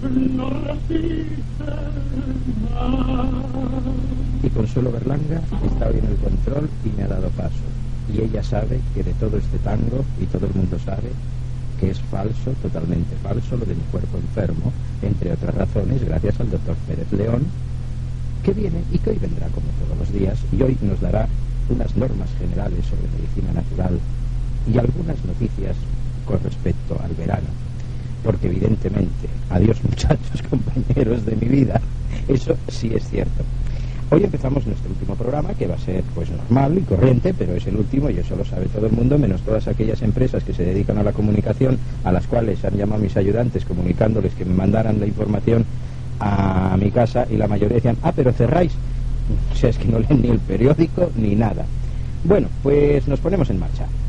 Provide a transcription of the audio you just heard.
no resiste más. Y Consuelo Berlanga está hoy en el control y me ha dado paso. Y ella sabe que de todo este tango, y todo el mundo sabe, que es falso, totalmente falso, lo de mi cuerpo enfermo, entre otras razones, gracias al doctor Pérez León, que viene y que hoy vendrá como todos los días, y hoy nos dará unas normas generales sobre medicina natural y algunas noticias con respecto al verano, porque evidentemente, adiós muchachos, compañeros de mi vida, eso sí es cierto. Hoy empezamos nuestro último programa, que va a ser pues normal y corriente, pero es el último y eso lo sabe todo el mundo, menos todas aquellas empresas que se dedican a la comunicación, a las cuales han llamado mis ayudantes comunicándoles que me mandaran la información a mi casa, y la mayoría decían, pero cerráis. O sea, es que no leen ni el periódico ni nada. Bueno, pues nos ponemos en marcha.